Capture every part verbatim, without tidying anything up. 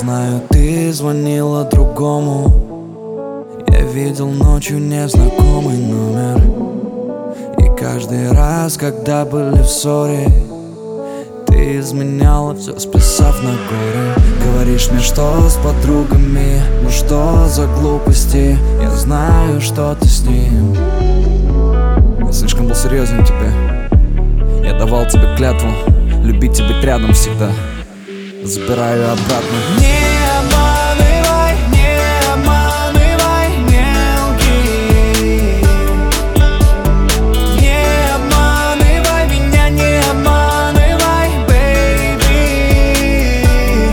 знаю, ты звонила другому. Я видел ночью незнакомый номер. И каждый раз, когда были в ссоре, ты изменяла все, списав на горы. Говоришь мне, что с подругами, ну что за глупости? Я знаю, что ты с ним. Я слишком был серьезен тебе. Я давал тебе клятву любить тебя рядом всегда. Забираю обратно. Не обманывай, не обманывай, не лги. Не обманывай меня, не обманывай, baby.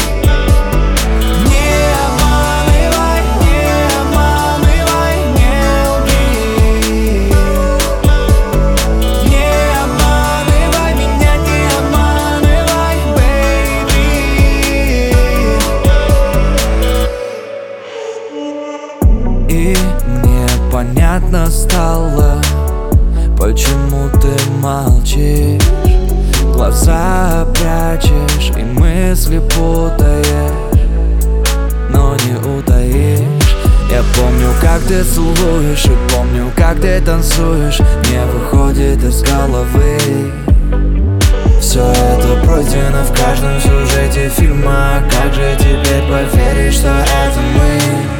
Не обманывай, не обманывай, не лги. Не обманывай меня, не обманывай, baby. И мне понятно стало, почему ты молчишь, глаза прячешь и мысли путаешь, но не утаишь. Я помню, как ты целуешь, и помню, как ты танцуешь. Не выходит из головы. Все это пройдено в каждом сюжете фильма. Как же теперь поверить, что это мы?